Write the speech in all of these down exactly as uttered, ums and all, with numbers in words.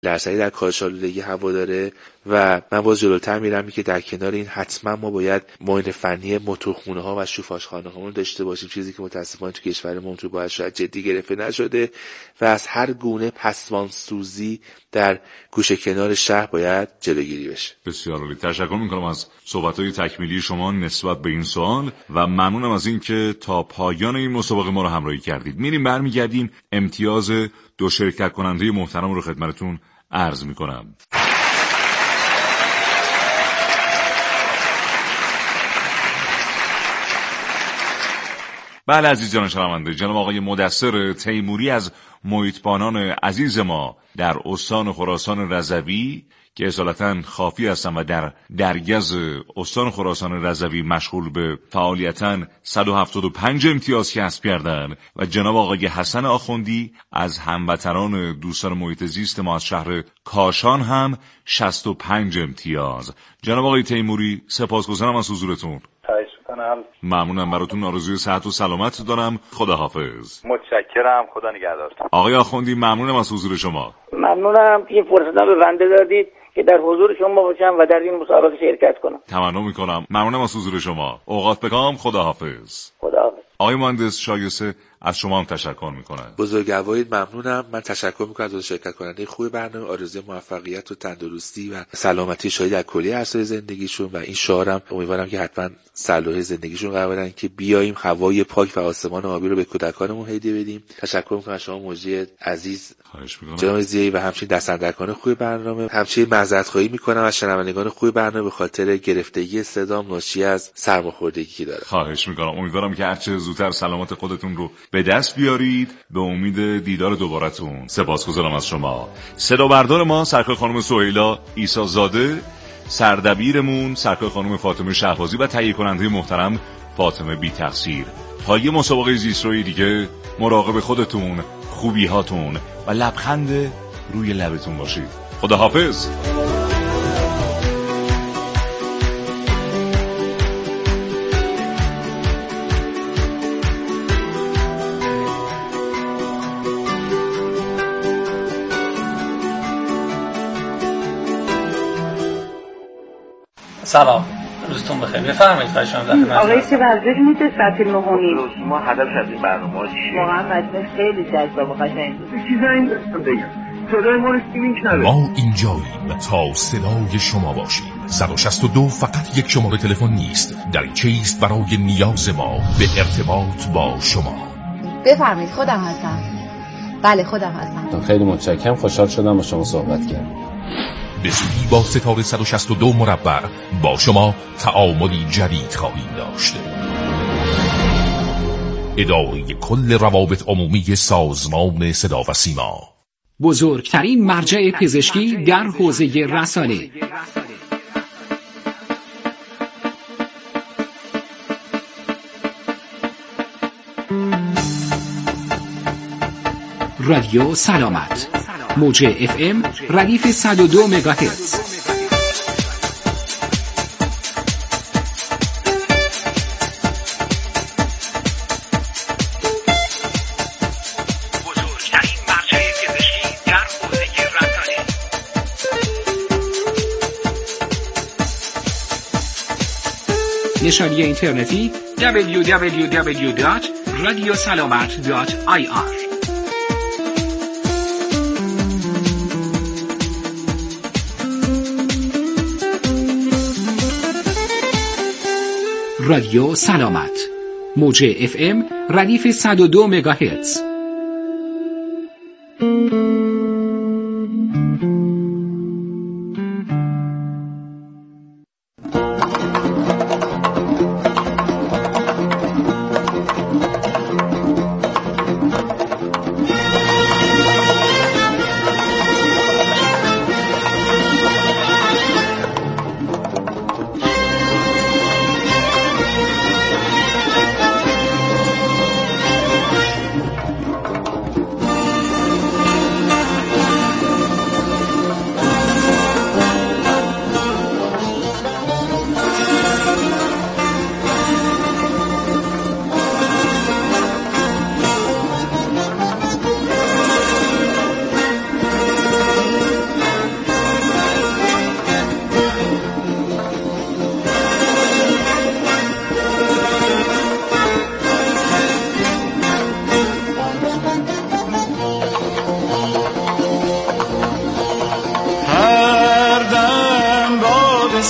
درصدی در کاهش آلودگی هوا داره و من باز جلوتر میرم که در کنار این حتما ما باید معاینه فنی موتورخونه ها و شوفاژخانه ها رو داشته باشیم، چیزی که متاسفانه تو کشورمون تو باید شاید جدی گرفته نشده و از هر گونه پسماندسوزی در گوشه کنار شهر باید جلوگیری بشه. بسیار عالی، تشکر میکنم از صحبت‌های تکمیلی شما نسبت به این سوال و ممنونم از این که تا پایان این مسابقه ما رو همراهی کردید. میریم برمیگردیم امتیاز دو شرکت کننده محترم رو خدمتتون عرض میکنم. بله عزیزان شنونده، جناب آقای مدثر تیموری از محیطبانان عزیز ما در استان خراسان رضوی که اصالتاً خافی هستن و در درگز استان خراسان رضوی مشغول به فعالیتاً صد و هفتاد و پنج امتیاز کسب کردن و جناب آقای حسن آخوندی از هموطنان دوستان محیط زیست ما از شهر کاشان هم شصت و پنج امتیاز. جناب آقای تیموری سپاسگزارم از حضورتون. ممنونم، براتون آرزوی صحت و سلامت دارم. خداحافظ. متشکرم، خدا نگهدارتون. آقای آخوندی ممنونم از حضور شما. ممنونم که فرصت به بنده دادید که در حضور شما باشم و در این مسابقه شرکت کنم. تمنا میکنم. ممنونم از حضور شما. اوقات بکام. خداحافظ. خداحافظ. آقای مهندس شایسته از شما هم تشکر میکنم. بزرگوارید ممنونم. من تشکر میکنم از شرکت کننده خوب برنامه. آرزوی موفقیت و تندرستی و سلامتی شاید در کلیه عرصه‌های زندگیشون و این شعارم امیدوارم که حتما صلاح زندگیشون قرار بدن که بیایم هوای پاک و آسمان آبی رو به کودکانمون هدیه بدیم. تشکر میکنم از شما مجری عزیز جناب زیایی و همچنین دستاندرکان خوب برنامه. همچنین معذرت خواهی میکنم از شنوندگان خوب برنامه به خاطر گرفتگی صدام ناشی از سرماخوردگی که داره. خواهش میکنم. امیدوارم که هرچه زودتر سلامت خودتون رو به دست بیارید. به امید دیدار دوبارتون. سپاسگزارم از شما. صدا بردار ما سرکار خانم سهیلا عیسی زاده، سردبیرمون سرکار خانم فاطمه شهبازی و تهیه کننده محترم فاطمه بی تقصیر. تا یه مسابقه زیسترویی دیگه مراقب خودتون، خوبی هاتون و لبخند روی لبتون باشید. خداحافظ. سلام، روزتون بخیر. بفرمایید خواهش می‌کنم. آقای چه ورزش میشه ساعت نه و نیم. ما هدف از این برنامه چیه؟ واقعا مجموعه خیلی جذاب و قشنگ بود. چیزی این بگم. صدای ما رو استیوینگ نده. ما اینجاییم تا صدای شما باشیم. صد و شصت و دو فقط یک شماره تلفن نیست، در چیست برای نیاز ما به ارتباط با شما. بفرمایید، خودم هستم. بله خودم هستم. خیلی متشکرم، خوشحال شدم با شما صحبت کردم. به زودی با ستاره صد و شصت و دو مربع با شما تعاملی جدید خواهیم داشت. اداره کل روابط عمومی سازمان صدا و سیما، بزرگترین مرجع پزشکی در حوزه رسانه. رادیو سلامت، موج اف ام ردیف صد و دو مگاهرتز. بزرگترین مرجع پزشکی در حوزه رسانه. نشانی اینترنتی دبلیو دبلیو دبلیو دات رادیو سلامت دات آی آر. رادیو سلامت، موج اف ام ردیف صد و دو مگاهرتز.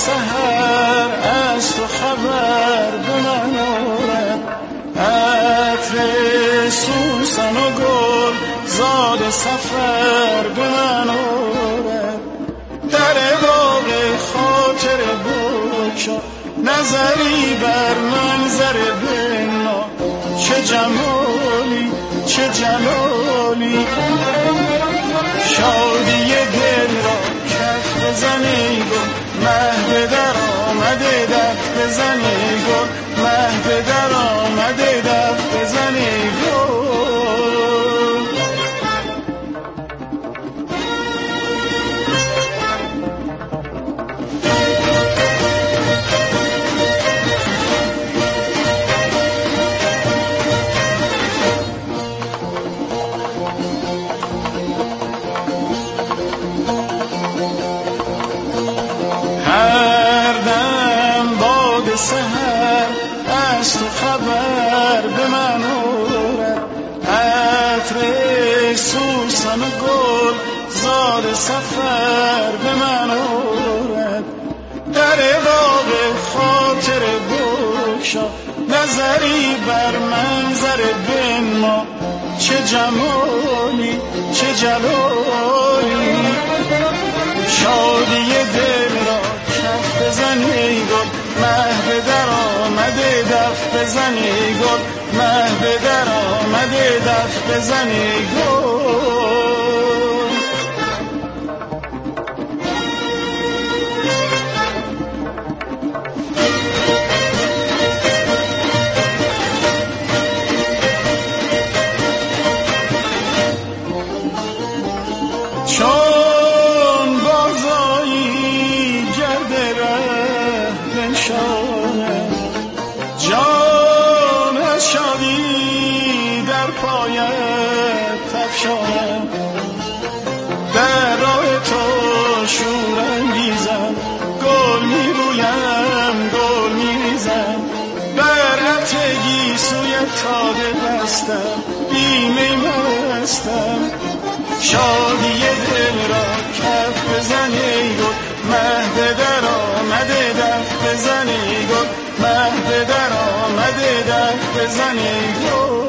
سحر از تو خبر به من آرد، عطر سوسن و گل زاد سفر به من آرد. در باغ خاطر بکشا نظری بر منظر بنا، چه جمالی چه جلالی. شادی دل را کف بزنی گل، مه در آمده دف بزنی گل، مه در آمده دف بزنی گل. سحر از تو خبر به من آرد، عطر سوسن و گل زاد سفر به من آرد. در باغ خاطر بکشا نظری بر منظر بنما، چه جمالی چه جلالی. شادی دل را کف بزنی گل، مه در آمده دف بزنی گل، مه در آمده دف بزنی گل. چون بازایی گرد ره بنشانه، جان از شادی در پایت تفشانه. در راه تو شور انگیزم، گل میرویم گل میریزم. بر عتگی سویت تاده بستم، بیمه مستم. شادی دل را کف بزنی گل، مه در آمده دف بزنی گل، مه در آمده دف بزنی گل.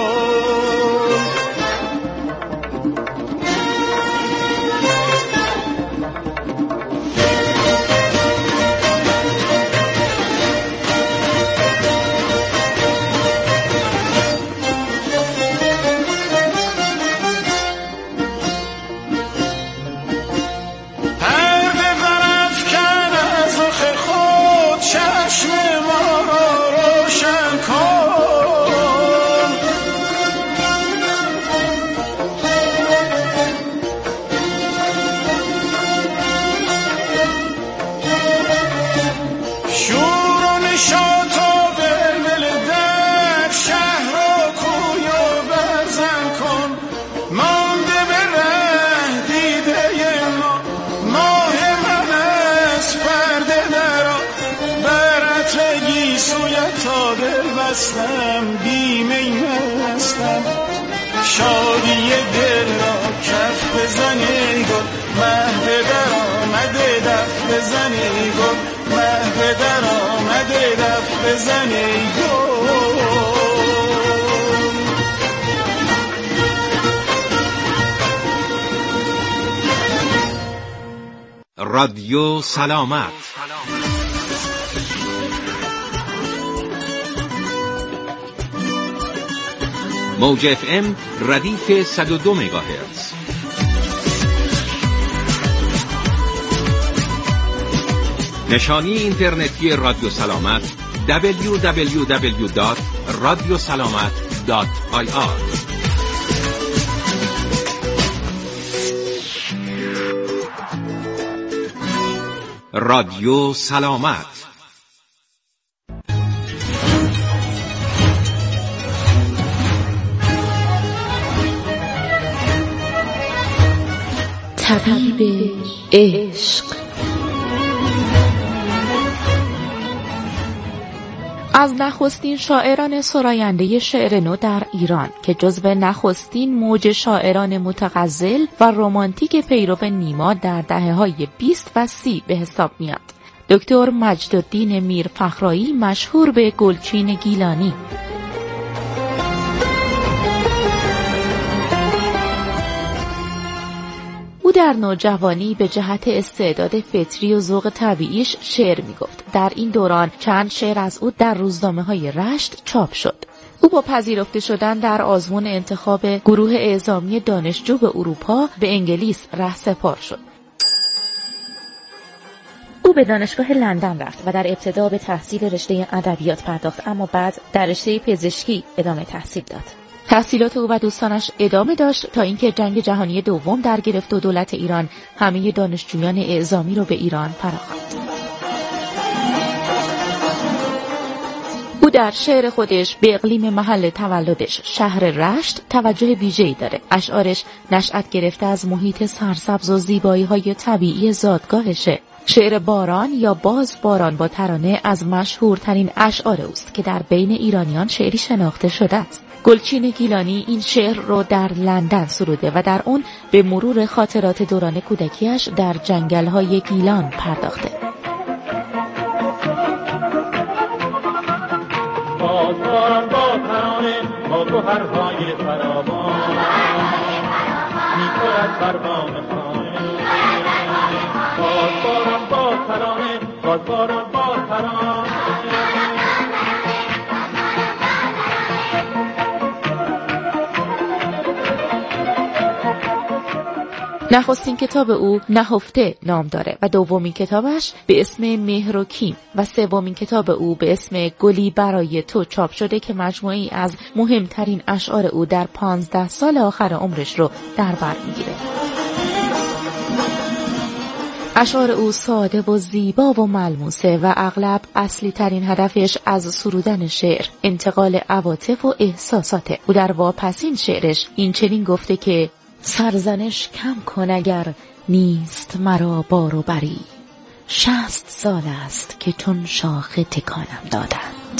شادی دل را کف بزنی گل، مه در آمده دف بزنی گل، مه در آمده دف بزنی گل. رادیو سلامت موج اف ام ردیف صد و دو مگاهرتز. نشانی اینترنتی رادیو سلامت دبلیو دبلیو دبلیو دات رادیو سلامت دات آی آر. رادیو سلامت. طبیب عشق. از نخستین شاعران سراینده شعر نو در ایران که جزو نخستین موج شاعران متغزل و رمانتیک پیرو نیما در دهه‌های بیست و سی به حساب میاد. دکتر مجدالدین میرفخرایی مشهور به گلچین گیلانی. او در نوجوانی به جهت استعداد فطری و ذوق طبیعیش شعر میگفت. در این دوران چند شعر از او در روزنامه‌های رشت چاپ شد. او با پذیرفته شدن در آزمون انتخاب گروه اعزامی دانشجو به اروپا به انگلیس رهسپار شد. او به دانشگاه لندن رفت و در ابتدا به تحصیل رشته ادبیات پرداخت، اما بعد در رشته پزشکی ادامه تحصیل داد. تحصیلات او و دوستانش ادامه داشت تا اینکه جنگ جهانی دوم در گرفت و دولت ایران همه دانشجویان اعزامی را به ایران فراخواند. او در شعر خودش به اقلیم محل تولدش شهر رشت توجه ویژه‌ای داره. اشعارش نشأت گرفته از محیط سرسبز و زیبایی‌های طبیعی زادگاهشه. شعر باران یا باز باران با ترانه از مشهورترین اشعار اوست که در بین ایرانیان شعری شناخته شده است. گلچین گیلانی این شعر رو در لندن سروده و در اون به مرور خاطرات دوران کودکیش در جنگل‌های گیلان پرداخته. باز باران با ترانه با تو حرفای فراوان می‌کند بر بام خانه. باز باران با ترانه باز باران با ترانه. نخستین کتاب او نهفته نام داره و دومین کتابش به اسم مهر و کیم و سومین کتاب او به اسم گلی برای تو چاپ شده که مجموعه‌ای از مهمترین اشعار او در پانزده سال آخر عمرش رو در بر میگیره. اشعار او ساده و زیبا و ملموسه و اغلب اصلی ترین هدفش از سرودن شعر انتقال عواطف و احساساته. او در واپسین شعرش این چنین گفته که سرزنش کم کن اگر نیست مرا بار و بری، شصت سال است که چون شاخه تکانم دادند.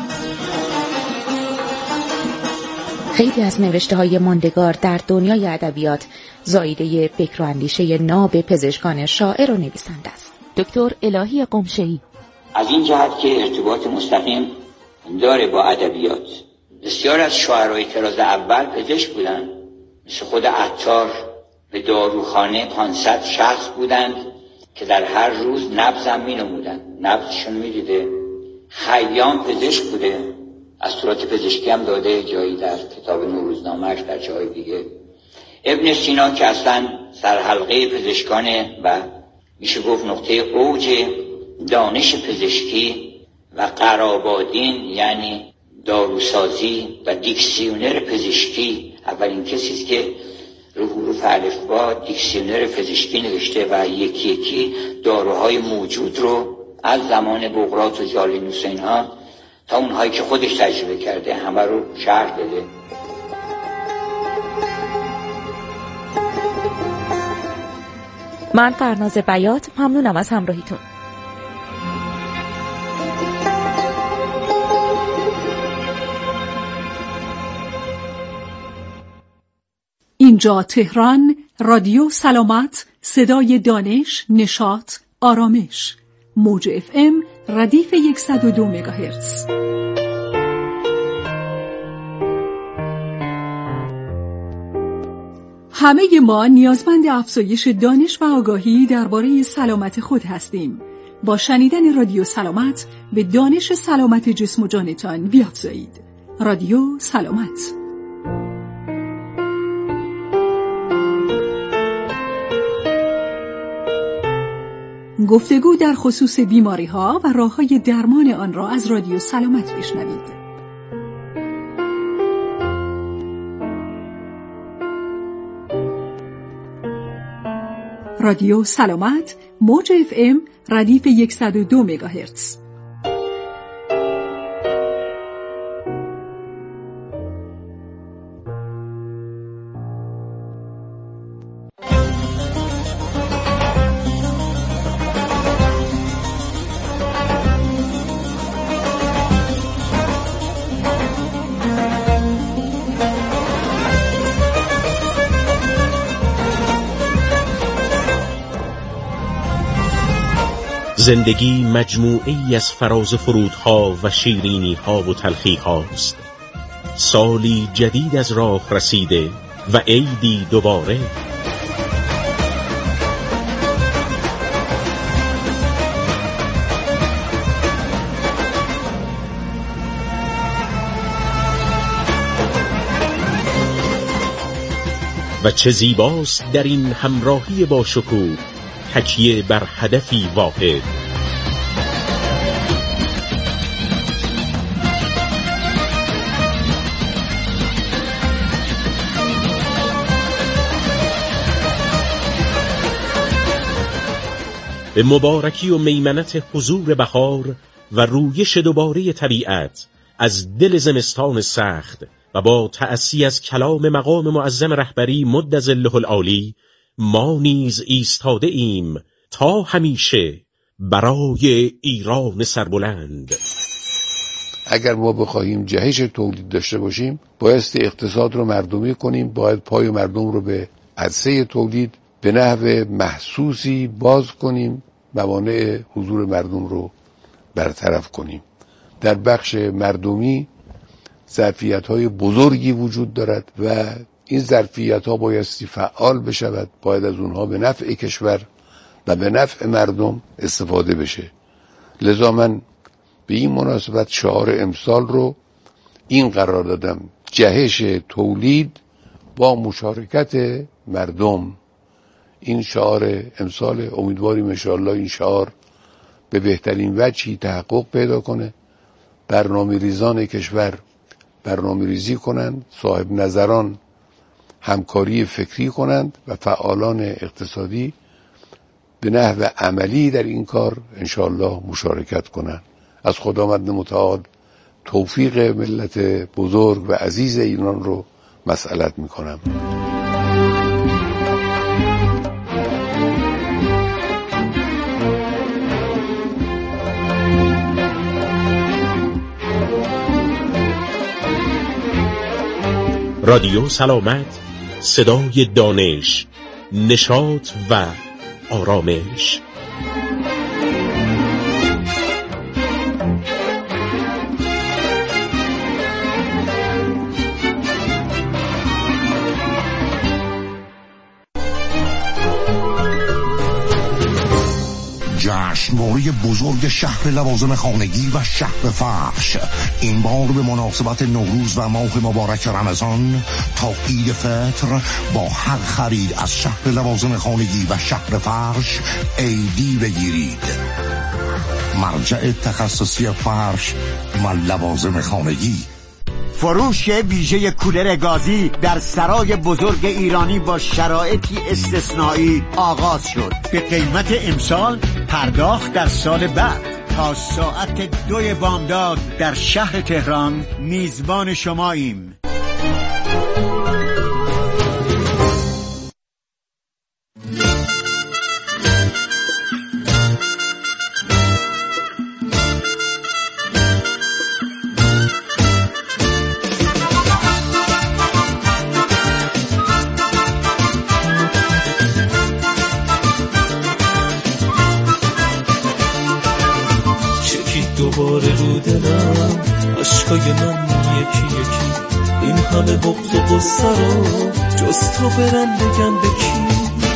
خیلی از نوشته های ماندگار در دنیای ادبیات زاییده فکر و اندیشه ناب پزشکان شاعر و نویسنده است. دکتر الهی قمشه‌ای از این جهت که ارتباط مستقیم داره با ادبیات. بسیار از شاعرای طراز اول پزشک بودند، مثل خود عطار. به داروخانه پانصد شخص بودند که در هر روز نبض می نمودند، نبضشون می دیده. خیام پزشک بوده، اسطورات پزشکی هم داده جایی در کتاب نوروزنامه‌اش، در جای دیگه. ابن سینا که اصلا سرحلقه پزشکانه و میشه گفت نقطه اوج دانش پزشکی و قرابادین یعنی داروسازی و دیکسیونر پزشکی، اولین کسی است که رو حروف الفبا دیکسیونر پزشکی نوشته و یکی یکی داروهای موجود رو از زمان بقراط و جالینوس اینها تا اونهایی که خودش تجربه کرده همه رو شرح داده. من فرناز بیات ممنونم از همراهیتون. اینجا تهران، رادیو سلامت، صدای دانش، نشاط، آرامش. موج اف ام ردیف صد و دو مگاهرتز. همه ما نیازمند افزایش دانش و آگاهی درباره سلامت خود هستیم. با شنیدن رادیو سلامت به دانش سلامت جسم و جانتان بیافزایید. رادیو سلامت. گفتگو در خصوص بیماری‌ها و راه‌های درمان آن را از رادیو سلامت بشنوید. رادیو سلامت، موج اف ام ردیف صد و دو مگاهرتز. زندگی مجموعه‌ای از فراز و فرودها و شیرینی‌ها و تلخی‌هاست. سالی جدید از راه رسیده و عیدی دوباره. و چه زیباست در این همراهی با شکوه، تکیه بر هدفی واحد. به مبارکی و میمنت حضور بهار و رویش دوباره طبیعت از دل زمستان سخت و با تأسی از کلام مقام معظم رهبری مد ظله العالی، ما نیز ایستاده ایم تا همیشه برای ایران سربلند. اگر ما بخواهیم جهش تولید داشته باشیم، بایستی اقتصاد رو مردمی کنیم، باید پای مردم رو به عرصه تولید به نحو محسوسی باز کنیم، موانع حضور مردم رو برطرف کنیم. در بخش مردمی ظرفیت‌های بزرگی وجود دارد و این ظرفیت‌ها بایستی فعال بشود، باید از اونها به نفع کشور و به نفع مردم استفاده بشه. لذا من به این مناسبت شعار امسال رو این قرار دادم: جهش تولید با مشارکت مردم. این شعار امسال، امیدواریم انشاءالله این شعار به بهترین وجهی تحقق پیدا کنه. برنامه ریزان کشور برنامه ریزی کنند، صاحب نظران همکاری فکری کنند و فعالان اقتصادی به نحو عملی در این کار انشاءالله مشارکت کنند. از خداوند متعال توفیق ملت بزرگ و عزیز ایران رو مسئلت میکنم. رادیو سلامت، صدای دانش، نشاط و آرامش. جشنواره بزرگ شهر لوازم خانگی و شهر فرش، این بار به مناسبت نوروز و ماه مبارک رمضان تا عید فطر با هر خرید از شهر لوازم خانگی و شهر فرش ایدی بگیرید. مرجع تخصصی فرش و لوازم خانگی. فروش ویژه کولر گازی در سرای بزرگ ایرانی با شرایطی استثنایی آغاز شد. به قیمت امسال، پرداخت در سال بعد. تا ساعت دوی بامداد در شهر تهران میزبان شماییم. دوباره رو دلم عشقای من یکی یکی، این همه بغض و غصه رو جز تو برم بگم به کی؟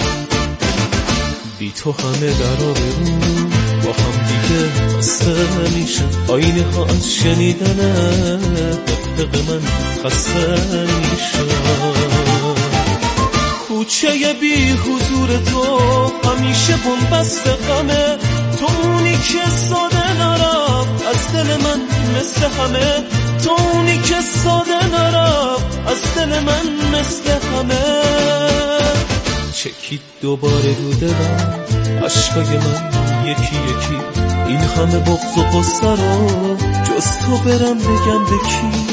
بی تو همه در آبرو با هم دیگه خسته میشه، آینه ها از شنیدنه دق من خسته میشه. کوچه بی حضور تو همیشه بنبست غمه، تو اونی که ساده نرفت از دل من مثل همه، تو اونی که ساده نرفت از دل من مثل همه. چکید دوباره رو دلم عشقای من یکی یکی، این همه بغض و غصه رو جز تو برم بگم به کی؟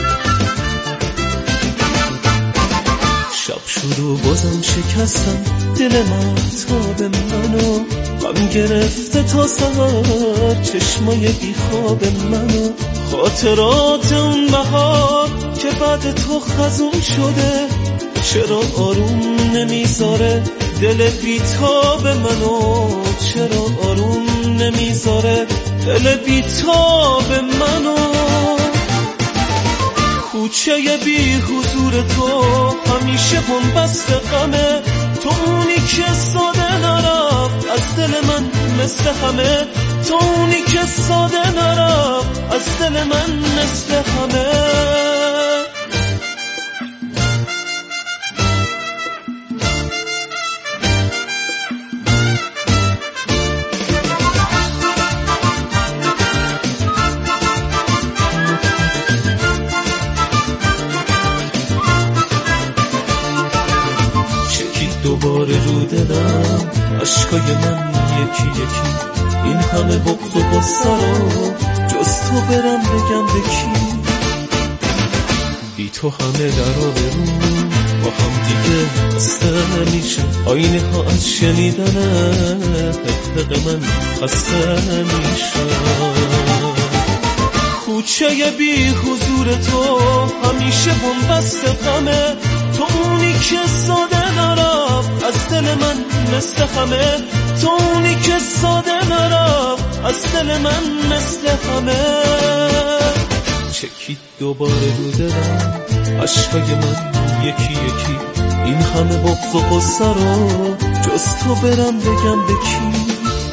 شب شد و بازم شکستم، دل من تاب منو غم گرفته تا سحر چشمای بیخواب منو خاطرات اون بهار که بعد تو خزون شده چرا آروم نمیذاره دل بیتاب منو چرا آروم نمیذاره دل بیتاب منو کوچه بی حضور تو همیشه بنبست غمه تو اونی که ساده نرفت از دل من مثل همه تو اونی که ساده نرفت از دل من مثل همه دوباره رو دلم عشقای من یکی یکی این همه بغض و غصه رو جز تو برم بگم به کی بی تو همه در آبرون با هم دیگه خسته میشه آینه ها از شنیدنه حق من خسته میشه کوچه بی حضور تو همیشه بنبست غمه تو اونی که ساده نرفت از دل من مثل همه تو اونی که ساده نرفت از دل من مثل همه چکید دوباره رو دلم عشقای من یکی یکی این همه بغض و غصه رو جز تو برم بگم به کی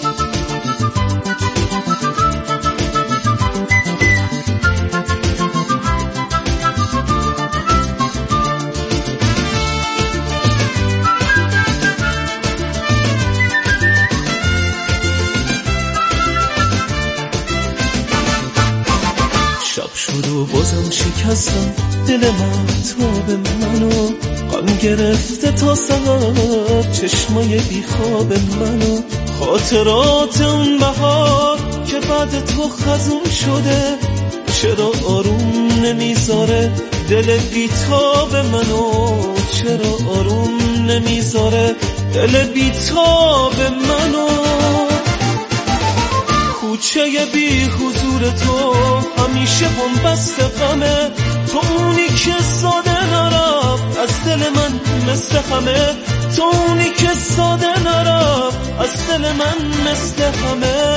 بازم شکستم دل من تاب منو غم گرفته تا سحر چشمای بیخواب منو خاطرات اون بهار که بعد تو خزون شده چرا آروم نمیذاره دل بیتاب منو چرا آروم نمیذاره دل بیتاب منو کوچه بی حضور تو همیشه بنبست غمه تو اونی که ساده نرفت از دل من مثل همه تو اونی که ساده نرفت از دل من مثل همه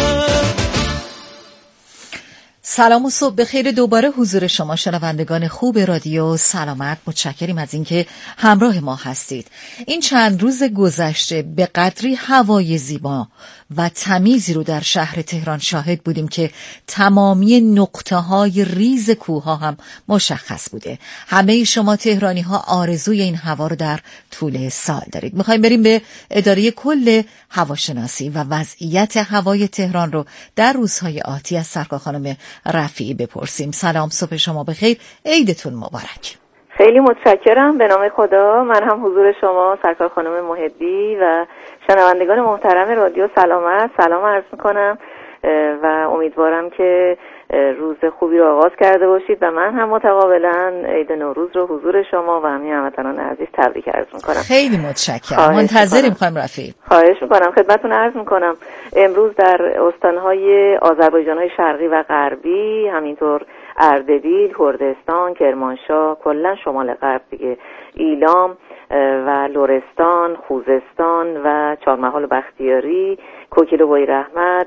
سلام و صبح بخیر دوباره حضور شما شنوندگان خوب رادیو سلامت. متشکریم از اینکه همراه ما هستید. این چند روز گذشته به قدری هوای زیبا و تمیزی رو در شهر تهران شاهد بودیم که تمامی نقطه‌های ریز کوه‌ها هم مشخص بوده. همه شما تهرانی ها آرزوی این هوا رو در طول سال دارید. میخوایم بریم به اداره کل هواشناسی و وضعیت هوای تهران رو در روزهای آتی از سرکار خانم رفیعی بپرسیم. سلام، صبح شما بخیر، عیدتون مبارک. خیلی متشکرم. به نام خدا، من هم حضور شما سرکار خانم محبی و شنوندگان محترم رادیو سلامت سلام عرض میکنم و امیدوارم که روز خوبی رو آغاز کرده باشید و من هم متقابلا عید نوروز رو حضور شما و همه هموطنان عزیز تبریک عرض میکنم. خیلی متشکرم. منتظریم خانم رفیعی. خواهش میکنم. خدمتتون عرض میکنم امروز در استانهای آذربایجان‌های شرقی و غربی، همینطور اردبیل، کردستان، کرمانشاه، کلا شمال غرب دیگه، ایلام و لرستان، خوزستان و چهارمحال و بختیاری، کوکیل و بویراحمد،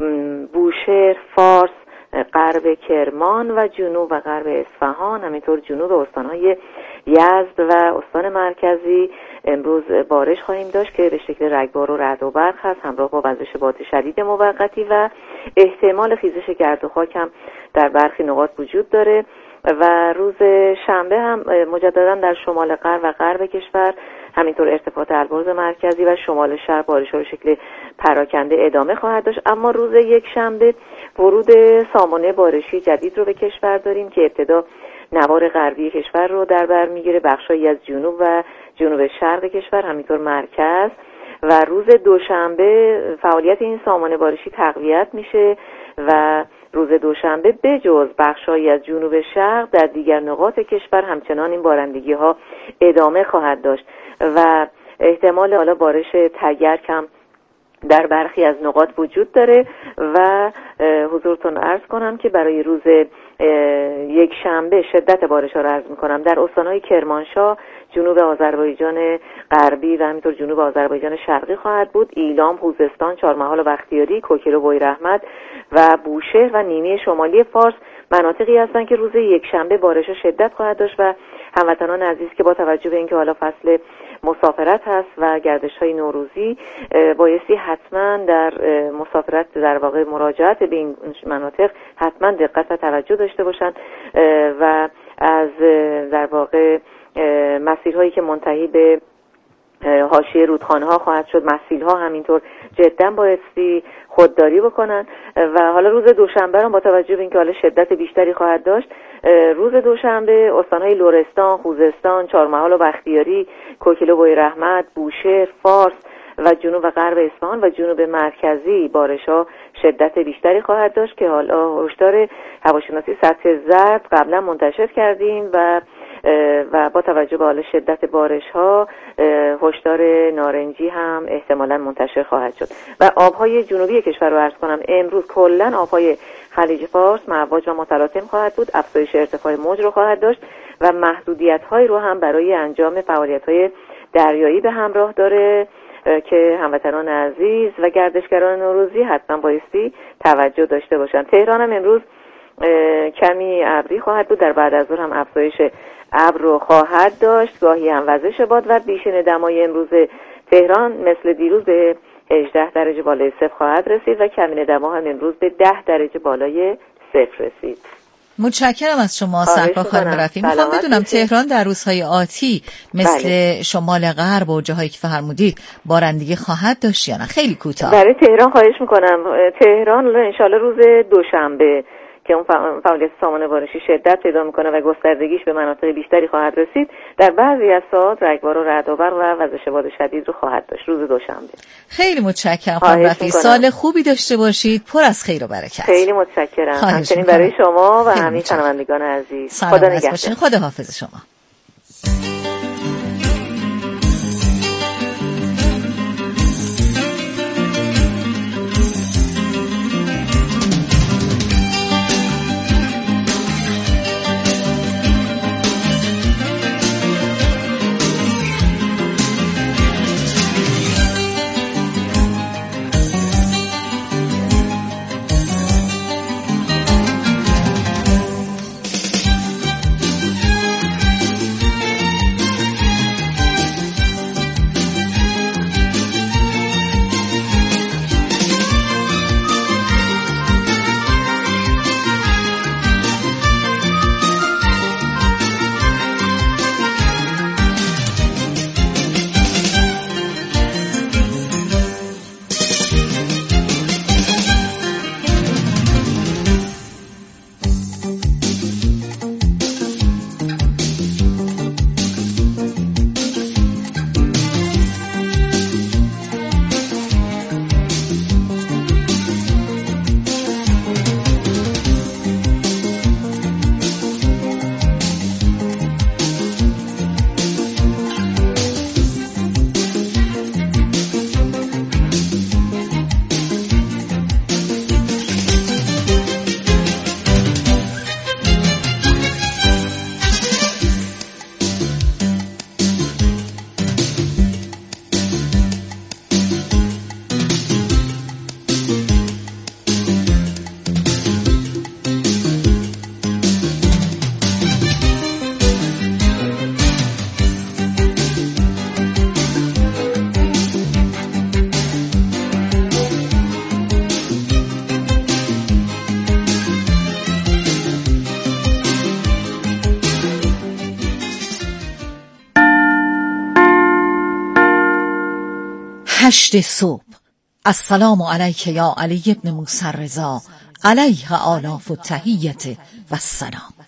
بوشهر، فارس، غرب کرمان و جنوب و غرب اصفهان، همینطور جنوب استانهای یزد و استان مرکزی امروز بارش خواهیم داشت که به شکل رگبار و رعد و برق هست، همراه با وزش باد شدید موقتی و احتمال خیزش گرد و خاک هم در برخی نقاط وجود داره. و روز شنبه هم مجددا در شمال غرب و غرب کشور، همینطور ارتفاعات البرز مرکزی و شمال شهر بارش‌ها به شکل پراکنده ادامه خواهد داشت. اما روز یک شنبه ورود سامانه بارشی جدید رو به کشور داریم که ابتدا نوار غربی کشور رو در بر میگیره، بخشایی از جنوب و جنوب شرق کشور، همینطور مرکز. و روز دوشنبه فعالیت این سامانه بارشی تقویت میشه و روز دوشنبه بجز بخشایی از جنوب شرق در دیگر نقاط کشور همچنان این بارندگی ها ادامه خواهد داشت و احتمال حالا بارش تگرگ هم در برخی از نقاط وجود داره و حضورتون عرض کنم که برای روز یک شنبه شدت بارش ها رو عرض میکنم. در استانهای کرمانشاه، جنوب آذربایجان غربی و همینطور جنوب آذربایجان شرقی خواهد بود. ایلام، خوزستان، چهارمحال و بختیاری، کوکیل و بویراحمد و بوشهر و نیمه شمالی فارس مناطقی هستند که روز یک شنبه بارش ها شدت خواهد داشت و هموطنان عزیز که با توجه به اینکه حالا فصل مسافرت هست و گردش های نوروزی بایستی حتما در مسافرت در واقع مراجعت به این مناطق حتما دقت و توجه داشته باشند و از در واقع مسیرهایی که منتهی به حاشیه رودخانه ها خواهد شد، مسیلها همینطور جدا بایستی خودداری بکنن. و حالا روز دوشنبه هم با توجه به اینکه حالا شدت بیشتری خواهد داشت، روز دوشنبه استانهای لرستان، خوزستان، چهارمحال و بختیاری، کوکیل و بویراحمد، بوشهر، فارس و جنوب و غرب اصفهان و جنوب مرکزی بارش‌ها شدت بیشتری خواهد داشت که حالا هشدار هواشناسی سطح زرد قبلا منتشر کردیم و و با توجه به حال شدت بارش‌ها هشدار نارنجی هم احتمالاً منتشر خواهد شد. و آب‌های جنوبی کشور رو عرض کنم، امروز کلاً آب‌های خلیج فارس مواج و متلاطم خواهد بود، افزایش ارتفاع موج رو خواهد داشت و محدودیت‌هایی رو هم برای انجام فعالیت‌های دریایی به همراه داره که هموطنان عزیز و گردشگران نوروزی حتما بایستی توجه داشته باشن. تهران هم امروز کمی ابری خواهد بود، در بعد از ظهر هم افزایش ابر رو خواهد داشت، گاهی هم وزش باد و بیشین دمای امروز تهران مثل دیروز به هجده درجه بالای صفر خواهد رسید و کمین دما هم امروز به ده درجه بالای صفر رسید. متشکرم از شما صحرا خانم رفیعی. میخوام بدونم تهران در روزهای آتی مثل بله. شمال غرب و جاهایی که فرمودید بارندگی خواهد داشت یا نه؟ خیلی کوتاه. برای تهران خواهش میکنم، تهران انشالله روز دوشنبه که اون فعالیت سامان بارشی شدت پیدا میکنه و گستردگیش به مناطق بیشتری خواهد رسید، در بعضی از ساعات رگبار و رعد و برق و وزش باد شدید رو خواهد داشت روز دوشنبه. خیلی متشکرم خانم رفیعی، سال خوبی داشته باشید، پر از خیر و برکت. خیلی متشکرم. همچنین برای شما و همین شنوندگان عزیز. خدا نگهدار. خدا حافظ شما. هشت صبح. السلام علیک یا علی ابن موسی الرضا، علیه آلاف التحیت و السلام.